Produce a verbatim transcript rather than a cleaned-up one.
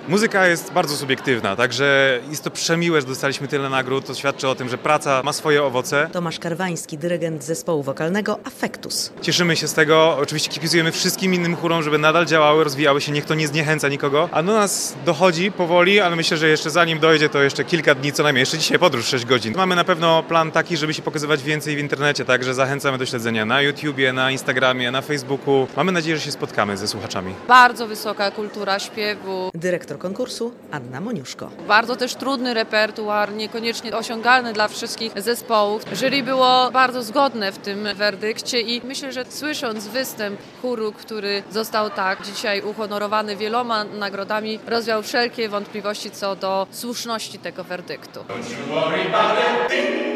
Muzyka jest bardzo subiektywna, także jest to przemiłe, że dostaliśmy tyle nagród. To świadczy o tym, że praca ma swoje owoce. Tomasz Karwański, dyrygent zespołu wokalnego Affectus. Cieszymy się z tego, oczywiście kibicujemy wszystkim innym chórom, żeby nadal działały, rozwijały się, niech to nie zniechęca nikogo. A do nas dochodzi powoli, ale myślę, że jeszcze zanim dojdzie, to jeszcze kilka dni co najmniej, jeszcze dzisiaj podróż sześć godzin. Mamy na pewno plan taki, żeby się pokazywać więcej w internecie, także zachęcamy do śledzenia na YouTubie, na Instagramie, na Facebooku. Mamy nadzieję, że się spotkamy ze słuchaczami. Bardzo wysoka kultura śpiewu. Dyrektor konkursu Anna Moniuszko. Bardzo też trudny repertuar, niekoniecznie osiągalny dla wszystkich zespołów. Jury było bardzo zgodne w tym werdykcie i myślę, że słysząc występ chóru, który został tak dzisiaj uhonorowany wieloma nagrodami, rozwiał wszelkie wątpliwości co do słuszności tego werdyktu.